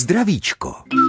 Zdravíčko.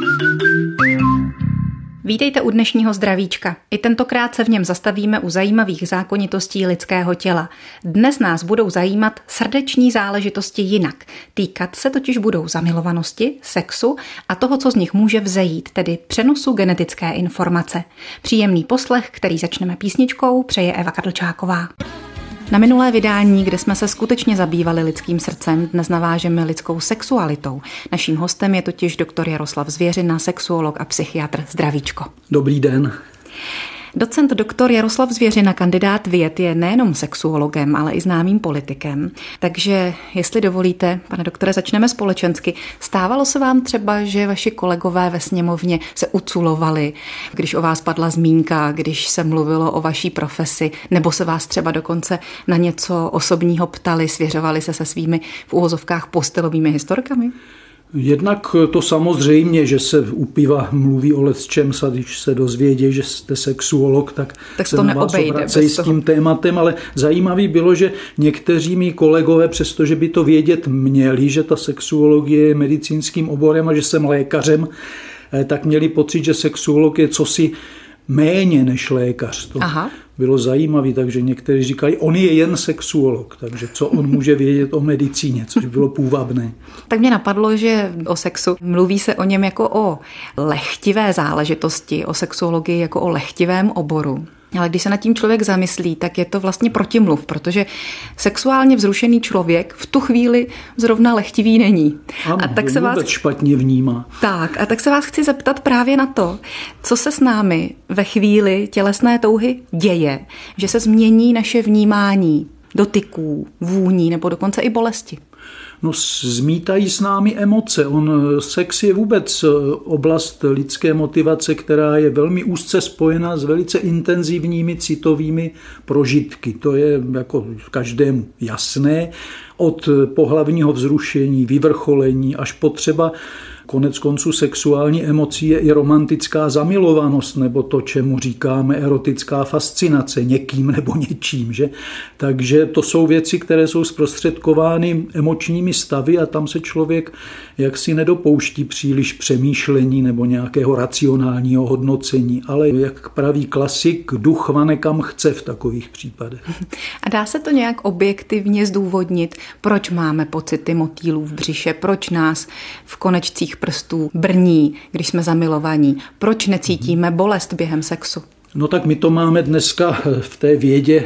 Vítejte u dnešního Zdravíčka. I tentokrát se v něm zastavíme u zajímavých zákonitostí lidského těla. Dnes nás budou zajímat srdeční záležitosti jinak. Týkat se totiž budou zamilovanosti, sexu a toho, co z nich může vzejít, tedy přenosu genetické informace. Příjemný poslech, který začneme písničkou, přeje Eva Kadlčáková. Na minulé vydání, kde jsme se skutečně zabývali lidským srdcem, dnes navážeme lidskou sexualitou. Naším hostem je totiž doktor Jaroslav Zvěřina, sexuolog a psychiatr. Zdravíčko. Dobrý den. Docent doktor Jaroslav Zvěřina, kandidát věd, je nejenom sexuologem, ale i známým politikem. Takže, jestli dovolíte, pane doktore, začneme společensky. Stávalo se vám třeba, že vaši kolegové ve sněmovně se uculovali, když o vás padla zmínka, když se mluvilo o vaší profesi, nebo se vás třeba dokonce na něco osobního ptali, svěřovali se svými v uvozovkách postelovými historkami? Jednak to samozřejmě, že se u piva mluví o lecčems a když se dozvědí, že jste sexuolog, tak se na vás obracejí s tím tématem, ale zajímavý bylo, že někteří mý kolegové, přestože by to vědět měli, že ta sexuologie je medicínským oborem a že jsem lékařem, tak měli pocit, že sexuolog je cosi méně než lékař. To bylo zajímavé, takže někteří říkají, on je jen sexuolog, takže co on může vědět o medicíně, což bylo půvabné. Tak mě napadlo, že o sexu mluví se o něm jako o lehtivé záležitosti, o sexuologii jako o lehtivém oboru. Ale když se nad tím člověk zamyslí, tak je to vlastně protimluv, protože sexuálně vzrušený člověk v tu chvíli zrovna lehtivý není. Ano, a tak se vás špatně vnímá. Tak, a tak se vás chci zeptat právě na to, co se s námi ve chvíli tělesné touhy děje, že se změní naše vnímání dotyků, vůní nebo dokonce i bolesti. No, zmítají s námi emoce. Sex je vůbec oblast lidské motivace, která je velmi úzce spojena s velice intenzivními citovými prožitky. To je jako každému jasné. Od pohlavního vzrušení, vyvrcholení až po třeba konec konců sexuální emocí je i romantická zamilovanost, nebo to, čemu říkáme erotická fascinace někým nebo něčím. Že? Takže to jsou věci, které jsou zprostředkovány emočními stavy a tam se člověk jaksi nedopouští příliš přemýšlení nebo nějakého racionálního hodnocení, ale jak praví klasik, duch vane kam chce v takových případech. A dá se to nějak objektivně zdůvodnit, proč máme pocity motýlů v břiše, proč nás v konečcích prstů brní, když jsme zamilovaní, proč necítíme bolest během sexu? No tak my to máme dneska v té vědě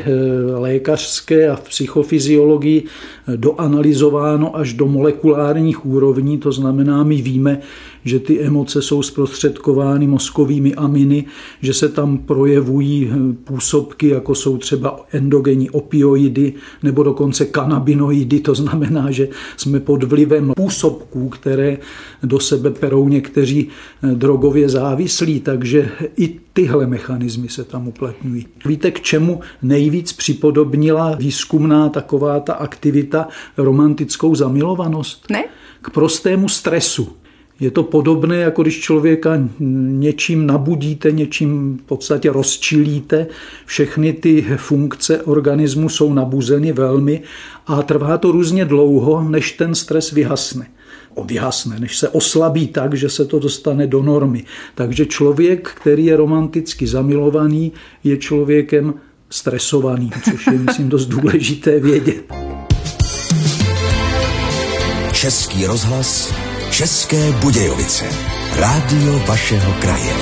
lékařské a v psychofyziologii doanalyzováno až do molekulárních úrovní, to znamená, my víme, že ty emoce jsou zprostředkovány mozkovými aminy, že se tam projevují působky, jako jsou třeba endogenní opioidy nebo dokonce kanabinoidy, to znamená, že jsme pod vlivem působků, které do sebe perou někteří drogově závislí, takže i tyhle mechanismy se tam uplatňují. Víte, k čemu nejvíc připodobnila výzkumná taková ta aktivita romantickou zamilovanost? Ne? K prostému stresu. Je to podobné, jako když člověka něčím nabudíte, něčím v podstatě rozčilíte. Všechny ty funkce organismu jsou nabuzeny velmi a trvá to různě dlouho, než ten stres vyhasne. Než se oslabí tak, že se to dostane do normy. Takže člověk, který je romanticky zamilovaný, je člověkem stresovaným, což je, myslím, dost důležité vědět. Český rozhlas, České Budějovice. Rádio vašeho kraje.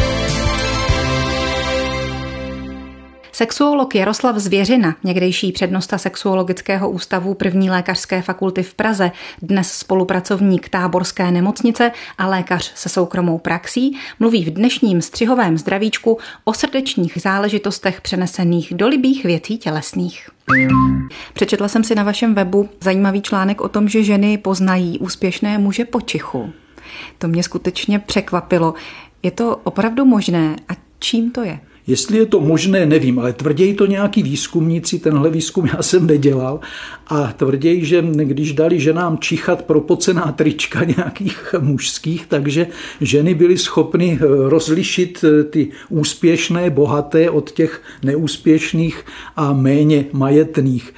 Sexuolog Jaroslav Zvěřina, někdejší přednosta Sexuologického ústavu 1. lékařské fakulty v Praze, dnes spolupracovník Táborské nemocnice a lékař se soukromou praxí, mluví v dnešním střihovém Zdravíčku o srdečních záležitostech přenesených do libých věcí tělesných. Přečetla jsem si na vašem webu zajímavý článek o tom, že ženy poznají úspěšné muže po čichu. To mě skutečně překvapilo. Je to opravdu možné a čím to je? Jestli je to možné, nevím, ale tvrději to nějaký výzkumníci, tenhle výzkum já jsem nedělal, a tvrději, že když dali ženám čichat propocená trička nějakých mužských, takže ženy byly schopny rozlišit ty úspěšné, bohaté od těch neúspěšných a méně majetných.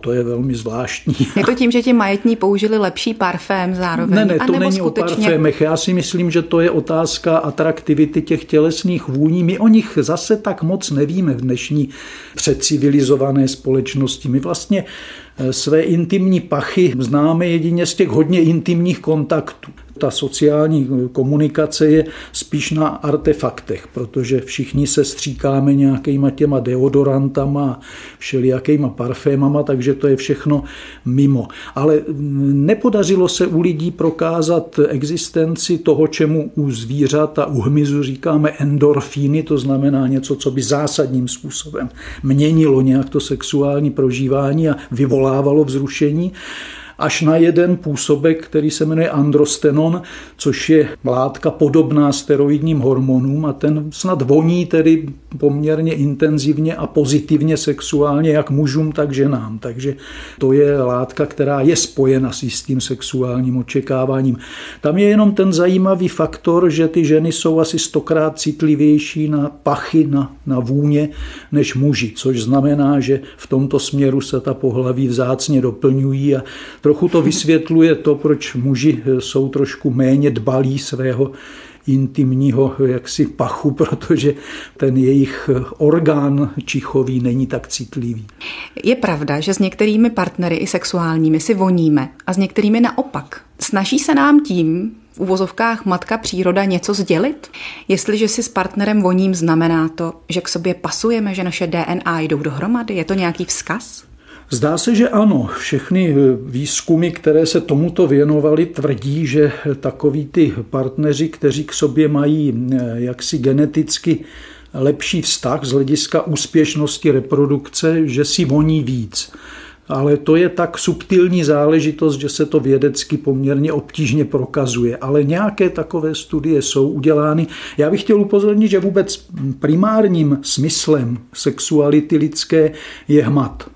to je velmi zvláštní. Je to tím, že ti majetní použili lepší parfém zároveň? Ne, to není skutečně... o parfémech. Já si myslím, že to je otázka atraktivity těch tělesných vůní. My o nich zase tak moc nevíme v dnešní předcivilizované společnosti. My vlastně své intimní pachy známe jedině z těch hodně intimních kontaktů. Ta sociální komunikace je spíš na artefaktech, protože všichni se stříkáme nějakýma těma deodorantama, všelijakýma parfémama, takže to je všechno mimo. Ale nepodařilo se u lidí prokázat existenci toho, čemu u zvířat a u hmyzu říkáme endorfíny, to znamená něco, co by zásadním způsobem měnilo nějak to sexuální prožívání a vyvolávalo vzrušení. Až na jeden působek, který se jmenuje androstenon, což je látka podobná steroidním hormonům a ten snad voní tedy poměrně intenzivně a pozitivně sexuálně jak mužům, tak ženám. Takže to je látka, která je spojena s jistým sexuálním očekáváním. Tam je jenom ten zajímavý faktor, že ty ženy jsou asi 100krát citlivější na pachy, na vůně, než muži, což znamená, že v tomto směru se ta pohlaví vzácně doplňují a trochu to vysvětluje to, proč muži jsou trošku méně dbalí svého intimního jaksi pachu, protože ten jejich orgán čichový není tak citlivý. Je pravda, že s některými partnery i sexuálními si voníme a s některými naopak. Snaží se nám tím v uvozovkách matka příroda něco sdělit? Jestliže si s partnerem voním, znamená to, že k sobě pasujeme, že naše DNA jdou dohromady? Je to nějaký vzkaz? Zdá se, že ano. Všechny výzkumy, které se tomuto věnovaly, tvrdí, že takoví ty partneři, kteří k sobě mají jaksi geneticky lepší vztah z hlediska úspěšnosti reprodukce, že si voní víc. Ale to je tak subtilní záležitost, že se to vědecky poměrně obtížně prokazuje. Ale nějaké takové studie jsou udělány. Já bych chtěl upozornit, že vůbec primárním smyslem sexuality lidské je hmat.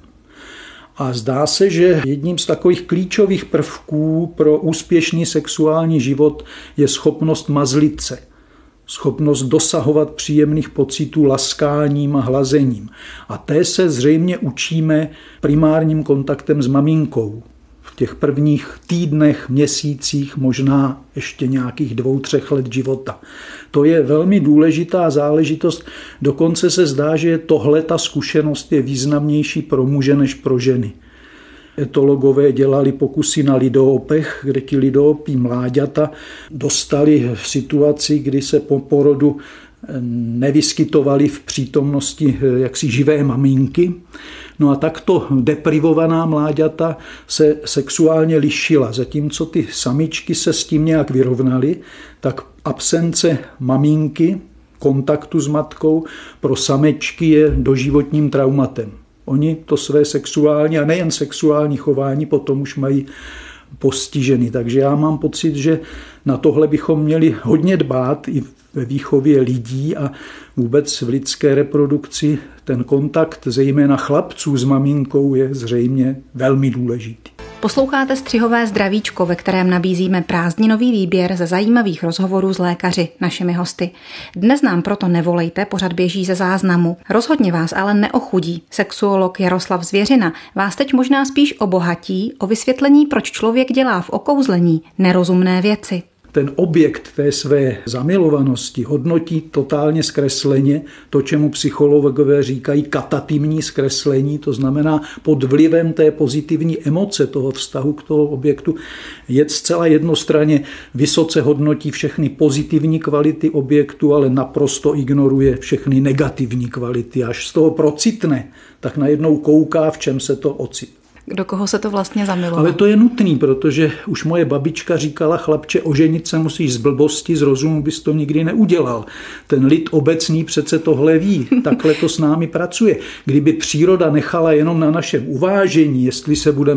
A zdá se, že jedním z takových klíčových prvků pro úspěšný sexuální život je schopnost mazlit se. Schopnost dosahovat příjemných pocitů laskáním a hlazením. A té se zřejmě učíme primárním kontaktem s maminkou. V těch prvních týdnech, měsících, možná ještě nějakých 2-3 let života. To je velmi důležitá záležitost. Dokonce se zdá, že tohle ta zkušenost je významnější pro muže než pro ženy. Etologové dělali pokusy na lidoopech, kde ti lidoopí mláďata dostali v situaci, kdy se po porodu nevyskytovali v přítomnosti jaksi živé maminky. No a takto deprivovaná mláďata se sexuálně lišila. Zatímco ty samičky se s tím nějak vyrovnaly, tak absence maminky, kontaktu s matkou, pro samečky je doživotním traumatem. Oni to své sexuální a nejen sexuální chování potom už mají postiženy. Takže já mám pocit, že na tohle bychom měli hodně dbát i ve výchově lidí a vůbec v lidské reprodukci. Ten kontakt zejména chlapců s maminkou je zřejmě velmi důležitý. Posloucháte Střihové zdravíčko, ve kterém nabízíme prázdninový výběr ze zajímavých rozhovorů s lékaři, našimi hosty. Dnes nám proto nevolejte, pořad běží ze záznamu. Rozhodně vás ale neochudí. Sexuolog Jaroslav Zvěřina vás teď možná spíš obohatí o vysvětlení, proč člověk dělá v okouzlení nerozumné věci. Ten objekt té své zamilovanosti hodnotí totálně zkresleně, to, čemu psychologové říkají katatimní zkreslení, to znamená pod vlivem té pozitivní emoce toho vztahu k toho objektu je zcela jednostranně vysoce hodnotí všechny pozitivní kvality objektu, ale naprosto ignoruje všechny negativní kvality. Až z toho procitne, tak najednou kouká, v čem se to ocitne. Do koho se to vlastně zamilovalo? Ale to je nutný, protože už moje babička říkala, chlapče, oženit se musíš z blbosti, z rozumu bys to nikdy neudělal. Ten lid obecný přece tohle ví, takhle to s námi pracuje. Kdyby příroda nechala jenom na našem uvážení, jestli se budeme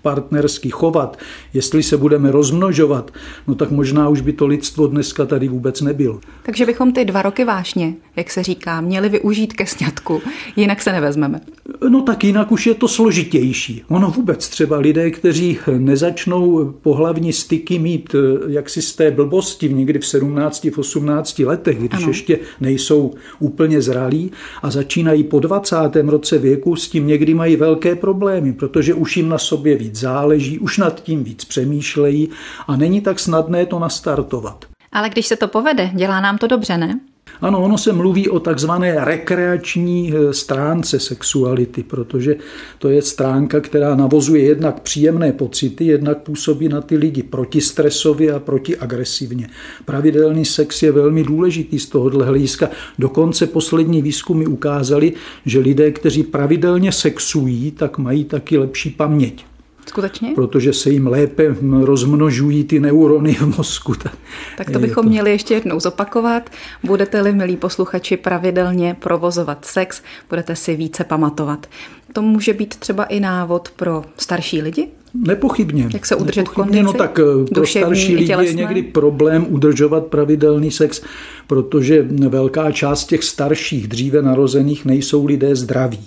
partnersky chovat, jestli se budeme rozmnožovat, no tak možná už by to lidstvo dneska tady vůbec nebylo. Takže bychom ty 2 roky vášně, jak se říká, měli využít ke sňatku, jinak se nevezmeme. No tak jinak už je to složitější. Ono vůbec třeba lidé, kteří nezačnou pohlavní styky mít jaksi z té blbosti někdy v 17, v 18 letech, když ještě nejsou úplně zralí a začínají po 20. roce věku, s tím někdy mají velké problémy, protože už jim na sobě víc záleží, už nad tím víc přemýšlejí a není tak snadné to nastartovat. Ale když se to povede, dělá nám to dobře, ne? Ano, ono se mluví o takzvané rekreační stránce sexuality, protože to je stránka, která navozuje jednak příjemné pocity, jednak působí na ty lidi protistresově a protiagresivně. Pravidelný sex je velmi důležitý z tohohle hlediska. Dokonce poslední výzkumy ukázaly, že lidé, kteří pravidelně sexují, tak mají taky lepší paměť. Skutečně? Protože se jim lépe rozmnožují ty neurony v mozku. Tak to bychom měli ještě jednou zopakovat. Budete-li, milí posluchači, pravidelně provozovat sex, budete si více pamatovat. To může být třeba i návod pro starší lidi? Nepochybně. Jak se udržet v kondici? No tak pro starší lidi je někdy problém udržovat pravidelný sex, protože velká část těch starších, dříve narozených nejsou lidé zdraví.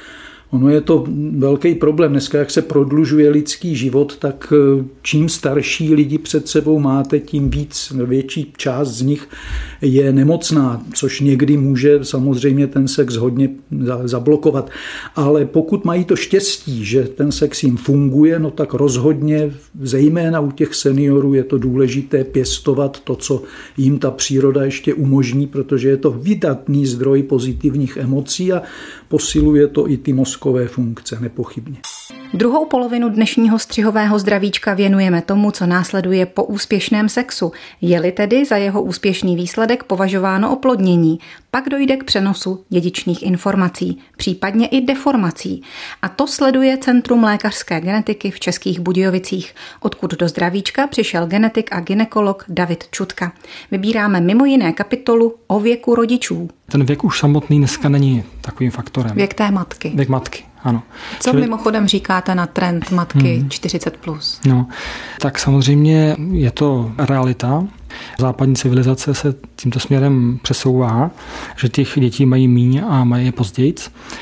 Ono je to velký problém. Dneska, jak se prodlužuje lidský život, tak čím starší lidi před sebou máte, tím větší část z nich je nemocná, což někdy může samozřejmě ten sex hodně zablokovat. Ale pokud mají to štěstí, že ten sex jim funguje, no tak rozhodně, zejména u těch seniorů, je to důležité pěstovat to, co jim ta příroda ještě umožní, protože je to vydatný zdroj pozitivních emocí a posiluje to i ty mozkové funkce, nepochybně. Druhou polovinu dnešního střihového zdravíčka věnujeme tomu, co následuje po úspěšném sexu. Je-li tedy za jeho úspěšný výsledek považováno oplodnění, pak dojde k přenosu dědičných informací, případně i deformací. A to sleduje Centrum lékařské genetiky v Českých Budějovicích, odkud do zdravíčka přišel genetik a gynekolog David Čutka. Vybíráme mimo jiné kapitolu o věku rodičů. Ten věk už samotný dneska není takovým faktorem. Věk té matky. Věk matky, ano. Co mimochodem říkáte na trend matky 40+? No, tak samozřejmě je to realita. Západní civilizace se tímto směrem přesouvá, že těch dětí mají míň a mají je později,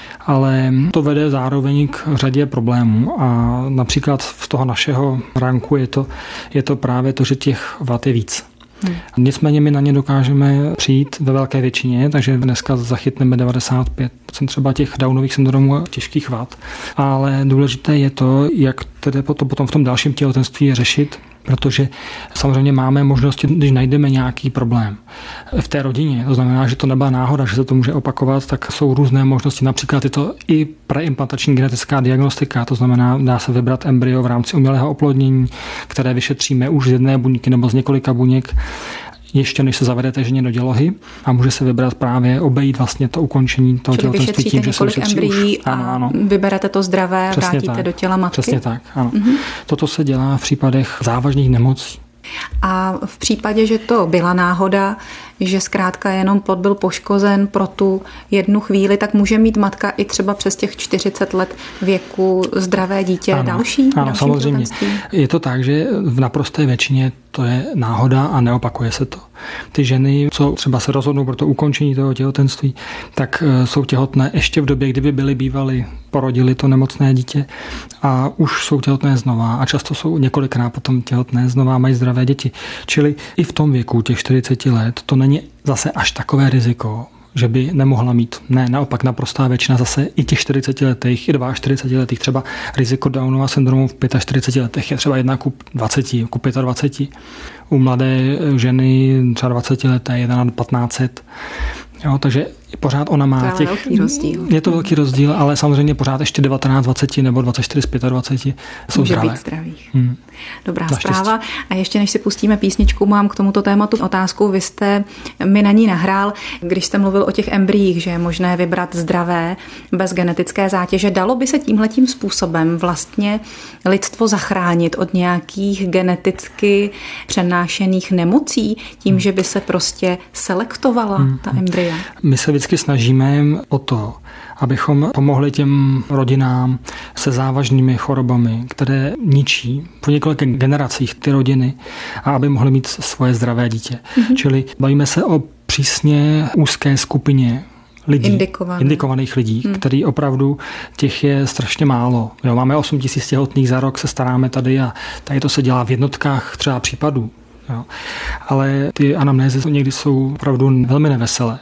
ale to vede zároveň k řadě problémů a například v toho našeho ranku je to právě to, že těch vad je víc. Nicméně my na ně dokážeme přijít ve velké většině, takže dneska zachytneme 95% třeba těch Downových syndromů těžkých vad. Ale důležité je to, jak tedy potom v tom dalším těhotenství řešit, protože samozřejmě máme možnosti, když najdeme nějaký problém v té rodině, to znamená, že to nebyla náhoda, že se to může opakovat, tak jsou různé možnosti, například je to i preimplantační genetická diagnostika, to znamená, dá se vybrat embryo v rámci umělého oplodnění, které vyšetříme už z jedné buňky nebo z několika buněk, ještě než se zavedete ženě do dělohy a může se vybrat právě obejít vlastně to ukončení toho těhotenství tím, že se vyšetří embryí a vyberete to zdravé, přesně vrátíte tak, do těla matky. Přesně tak, ano. Toto se dělá v případech závažných nemocí. A v případě, že to byla náhoda, že zkrátka jenom plod byl poškozen pro tu jednu chvíli, tak může mít matka i třeba přes těch 40 let věku zdravé dítě další? Ano, samozřejmě. Je to tak, že v naprosté většině to je náhoda a neopakuje se to. Ty ženy, co třeba se rozhodnou pro to ukončení toho těhotenství, tak jsou těhotné ještě v době, kdyby byly bývaly, porodili to nemocné dítě a už jsou těhotné znova a často jsou několikrát potom těhotné znova, mají zdravé děti. Čili i v tom věku těch 40 let to není zase až takové riziko, že by nemohla mít. Ne, naopak naprostá většina zase i těch 40 letých, i 42 letých, třeba riziko Downova syndromu v 45 letech je třeba 1 ku 20, ku 25. U mladé ženy třeba 20 leté 1 na 1500. Jo, takže pořád ona má těch... velký rozdíl. Je to velký rozdíl, ale samozřejmě pořád ještě 19, 20 nebo 24 z 25 jsou může zdravé. Být zdravých. Dobrá zpráva. A ještě než si pustíme písničku, mám k tomuto tématu otázku. Vy jste mi na ní nahrál, když jste mluvil o těch embryích, že je možné vybrat zdravé bez genetické zátěže. Dalo by se tímhletím způsobem vlastně lidstvo zachránit od nějakých geneticky přenášených nemocí tím, že by se prostě selektovala ta embrya? My se vždycky snažíme o to, abychom pomohli těm rodinám se závažnými chorobami, které ničí po několika generacích ty rodiny, a aby mohly mít svoje zdravé dítě. Čili bavíme se o přísně úzké skupině lidí, indikovaných lidí, který opravdu těch je strašně málo. Jo, máme 8 000 těhotných za rok, se staráme tady a tady to se dělá v jednotkách třeba případů. Jo. Ale ty anamnézy někdy jsou opravdu velmi neveselé.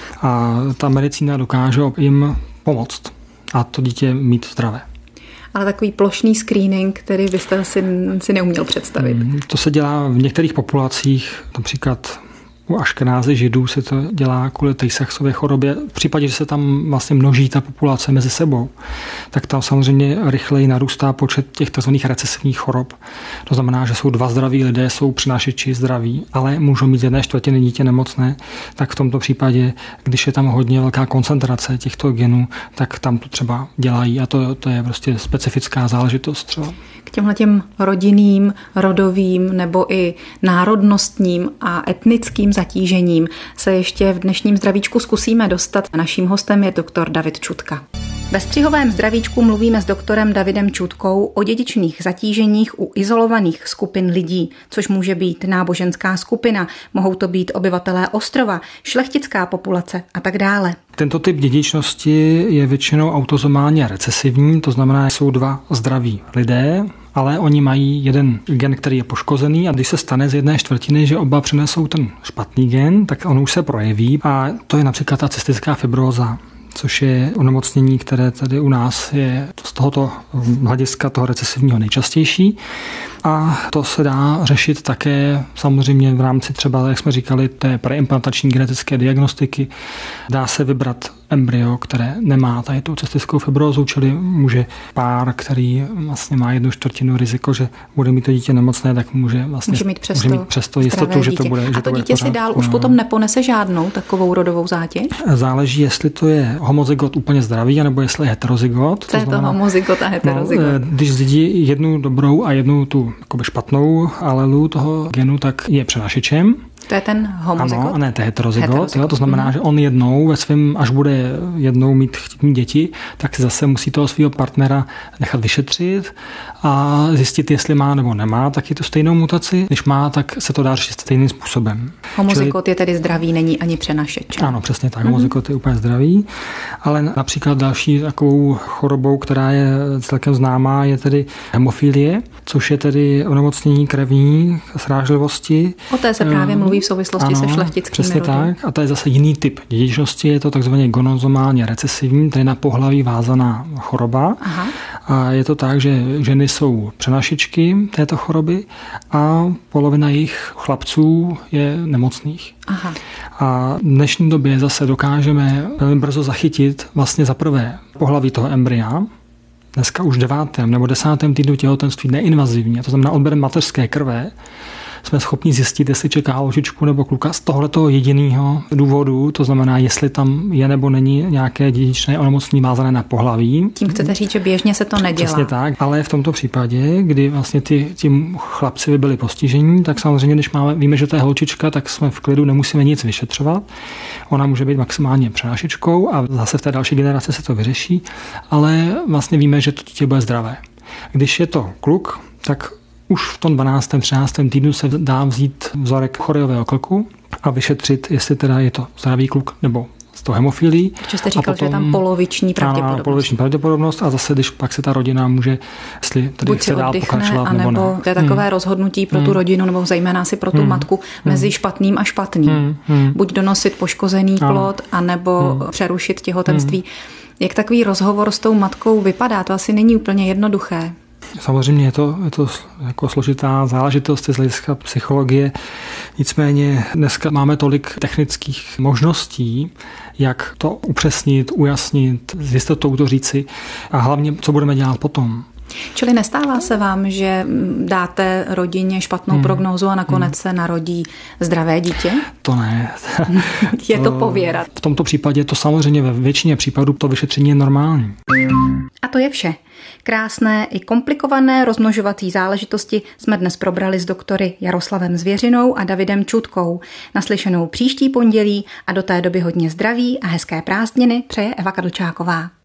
A ta medicína dokáže jim pomoct a to dítě mít zdravé. Ale takový plošný screening, který byste si neuměl představit. To se dělá v některých populacích, například u Aškenázy Židů se to dělá kvůli Tay-Sachsově chorobě. V případě, že se tam vlastně množí ta populace mezi sebou, tak tam samozřejmě rychleji narůstá počet těch tzv. Recesivních chorob. To znamená, že jsou 2 zdraví lidé, jsou přinášeči zdraví, ale můžou mít 1/4 dítě nemocné. Tak v tomto případě, když je tam hodně velká koncentrace těchto genů, tak tam to třeba dělají a to je prostě specifická záležitost třeba. K těmhletěm rodinným, rodovým nebo i národnostním a etnickým zatížením se ještě v dnešním zdravíčku zkusíme dostat. Naším hostem je doktor David Čutka. Ve střihovém zdravíčku mluvíme s doktorem Davidem Čutkou o dědičných zatíženích u izolovaných skupin lidí, což může být náboženská skupina, mohou to být obyvatelé ostrova, šlechtická populace a tak dále. Tento typ dědičnosti je většinou autozomálně recesivní, to znamená, že jsou 2 zdraví lidé, ale oni mají jeden gen, který je poškozený, a když se stane z 1/4, že oba přinesou ten špatný gen, tak on už se projeví, a to je například ta cystická fibróza, což je onemocnění, které tady u nás je z tohoto hlediska toho recesivního nejčastější. A to se dá řešit také samozřejmě v rámci třeba, jak jsme říkali, té preimplantační genetické diagnostiky. Dá se vybrat embryo, které nemá tady tu cystickou fibrózu, čili může pár, který vlastně má 1/4 riziko, že bude mít to dítě nemocné, tak může mít přesto jistotu, že to bude. A to dítě si dál už potom neponese žádnou takovou rodovou zátěž? Záleží, jestli to je homozygot úplně zdravý, nebo jestli je heterozygot. Co je to homozygot a heterozygot? Když zdědí jednu dobrou a jednu tu špatnou alelu toho genu, tak je přenašečem. To je ten homozygot? Ano, a ne, to je heterozygot. Jo, to znamená, že on jednou ve svém, až bude jednou mít děti, tak si zase musí toho svého partnera nechat vyšetřit a zjistit, jestli má nebo nemá taky tu stejnou mutaci. Když má, tak se to dá řešit stejným způsobem. Homozygot je tedy zdravý, není ani přenašeč. Ano, přesně tak. Homozygot je úplně zdravý, ale například další takovou chorobou, která je celkem známá, je tedy hemofilie, což je tedy onemocnění krevní srážlivosti. O té se právě mluví v souvislosti se šlechtickými přesně rody. Tak. A to je zase jiný typ dědičnosti, je to takzvaně gonozomálně recesivní, to je na pohlaví vázaná choroba. Aha. A je to tak, že ženy jsou přenašečky této choroby a polovina jejich chlapců je nemocných. Aha. A v dnešní době zase dokážeme velmi brzo zachytit vlastně za prvé pohlaví toho embrya, dneska už 9. nebo 10. týdnu těhotenství neinvazivně, to znamená odběrem mateřské krve, jsme schopni zjistit, jestli čeká holčičku nebo kluka z tohletoho jediného důvodu, to znamená, jestli tam je nebo není nějaké dědičné onemocnění vázané na pohlaví. Tím chcete říct, že běžně se to nedělá. Přesně tak, ale v tomto případě, kdy vlastně ti chlapci by byli postižení, tak samozřejmě, když víme, že to je holčička, tak jsme v klidu, nemusíme nic vyšetřovat. Ona může být maximálně přenášečkou a zase v té další generaci se to vyřeší, ale vlastně víme, že to dítě bude zdravé. Když je to kluk, tak už v tom 12. 13. týdnu se dá vzít vzorek choreového klku a vyšetřit, jestli teda je to zdravý kluk nebo z toho hemofilii. Protože jste říkal, že je tam poloviční pravděpodobnost. Ano, poloviční pravděpodobnost a zase, když pak se ta rodina může, jestli tady chce dál pokračovat nebo ne. To je takové rozhodnutí pro tu rodinu, nebo zejména si pro tu matku mezi špatným a špatným. Buď donosit poškozený plod, anebo přerušit těhotenství. Jak takový rozhovor s tou matkou vypadá? To asi není úplně jednoduché. Samozřejmě je to jako složitá záležitost z hlediska psychologie, nicméně dneska máme tolik technických možností, jak to upřesnit, ujasnit, s jistotou to říci a hlavně, co budeme dělat potom. Čili nestává se vám, že dáte rodině špatnou prognózu a nakonec se narodí zdravé dítě? To ne. Je to pověra. V tomto případě to samozřejmě ve většině případů to vyšetření je normální. A to je vše. Krásné i komplikované rozmnožovací záležitosti jsme dnes probrali s doktory Jaroslavem Zvěřinou a Davidem Čutkou. Naslyšenou příští pondělí a do té doby hodně zdraví a hezké prázdniny přeje Eva Kadlčáková.